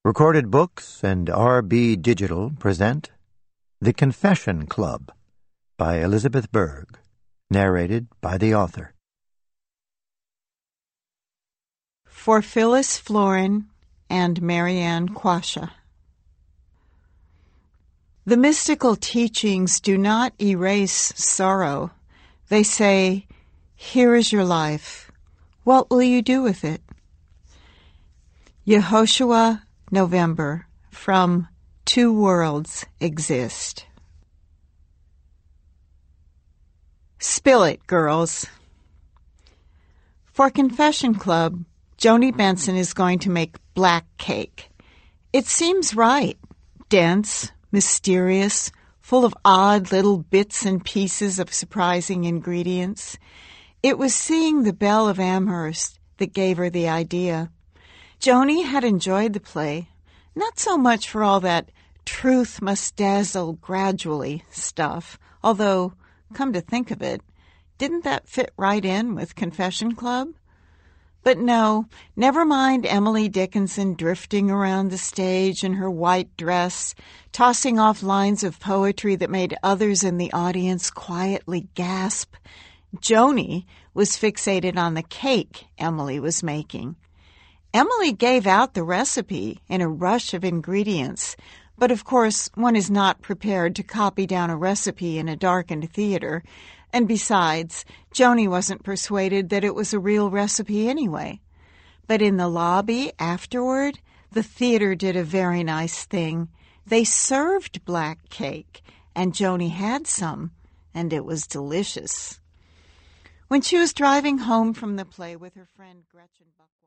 Recorded Books and RB Digital present The Confession Club by Elizabeth Berg, narrated by the author. For Phyllis Florin and Marianne Quasha. The mystical teachings do not erase sorrow. They say, "Here is your life. What will you do with it?" Yehoshua, November, from Two Worlds Exist. Spill it, girls. For Confession Club, Joni Benson is going to make black cake. It seems right. Dense, mysterious, full of odd little bits and pieces of surprising ingredients. It was seeing the Belle of Amherst that gave her the idea. Joni had enjoyed the play, not so much for all that truth must dazzle gradually stuff, although, come to think of it, didn't that fit right in with Confession Club? But no, never mind Emily Dickinson drifting around the stage in her white dress, tossing off lines of poetry that made others in the audience quietly gasp. Joni was fixated on the cake Emily was making. Emily gave out the recipe in a rush of ingredients, but of course one is not prepared to copy down a recipe in a darkened theater, and besides, Joni wasn't persuaded that it was a real recipe anyway. But in the lobby afterward, the theater did a very nice thing. They served black cake, and Joni had some, and it was delicious. When she was driving home from the play with her friend Gretchen Buck.